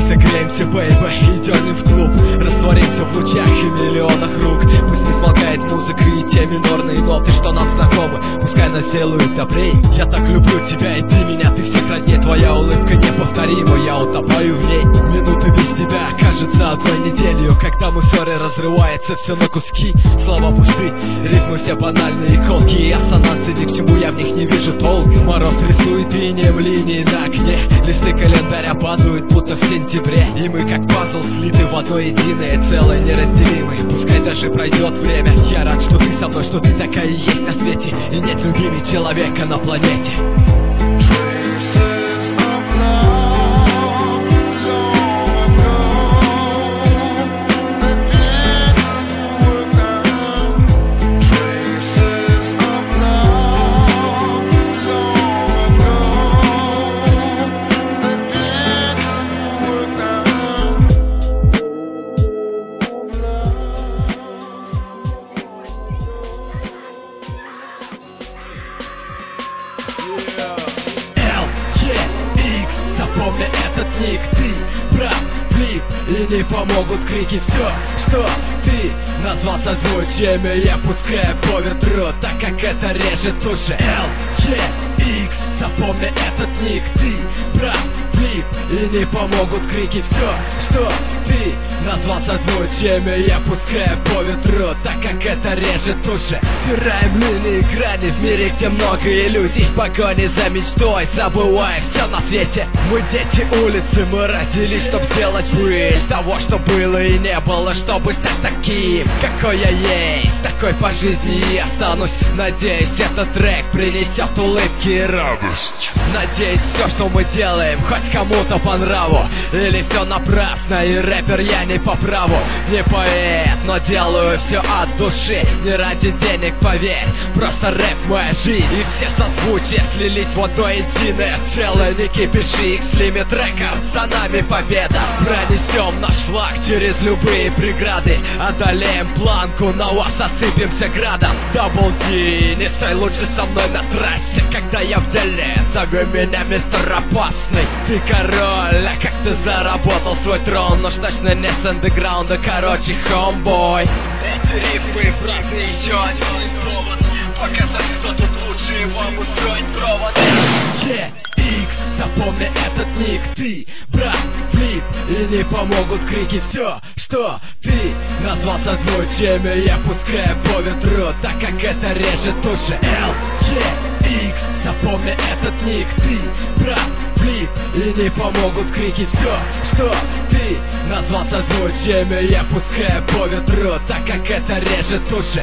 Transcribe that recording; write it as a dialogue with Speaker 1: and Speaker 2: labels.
Speaker 1: согреемся, бэйбэ, и дернем в клуб. Растворимся в лучах и миллионах рук. Пусть не смолкает музыка и те минорные ноты, что нам знакомы, пускай нас делают добрей. Я так люблю тебя и ты меня, ты всех родней. Твоя улыбка неповторима, я утопаю в ней. Минуты без тебя кажется одной неделю, когда мы в ссоре разрывается все на куски. Слова пусты, ритмы все банальные и колкие, ассонансы ни к чему, я в них не вижу толк. Мороз рисует инеем линии на окне, листы календаря падают, будто в сентябре. И мы как пазл слиты в одно единое целое, неразделимое. Пускай даже пройдет время, я рад, что ты со мной, что ты такая и есть на свете, и нет любимей человека на планете. Запомни этот ник, ты прав, флип, и не помогут крики. Все, что ты назвал созвучиями, я пускаю по ветру, так как это режет уши. LGX, запомни этот ник, ты прав, флип, и не помогут крики. Все, что ты назвал созвучиями, я пускаю по ветру, так как это режет уши. Стираем линии грани в мире, где много иллюзий, в погоне за мечтой, забывая все на свете. Мы дети улицы, мы родились, чтоб сделать пыль того, что было и не было, чтобы стать таким, какой я есть, такой по жизни и останусь. Надеюсь, этот трек принесет улыбки и радость. Надеюсь, все, что мы делаем, хоть кому-то по нраву, или все напрасно, и рэпер я не по праву. Не поэт, но делаю все от души, не ради денег, поверь, просто рэп моя жизнь. И все созвучия слились в одно единое целое. Не кипиши, их слиме треков, за нами победа. Пронесем наш флаг через любые преграды, одолеем планку, на вас осыпемся градом. Дабл Ди, не стой лучше со мной на трассе, когда я в деле, зови меня мистер Опасный. Ты король, а как ты заработал свой трон? Уж точно не с андеграунда, короче, хомбой. Эти рифмы и фразы еще один повод показать, кто тут лучше, вам устроить провод. GX, запомни этот ник, ты брат, флип, и не помогут крики. Все, что ты назвал созвучиями, я пускаю по ветру, так как это режет уши. LGX, запомни этот ник, ты брат, флип, и не помогут крики. Все, что ты назвал созвучиями, я пускаю по ветру, так как это режет уши.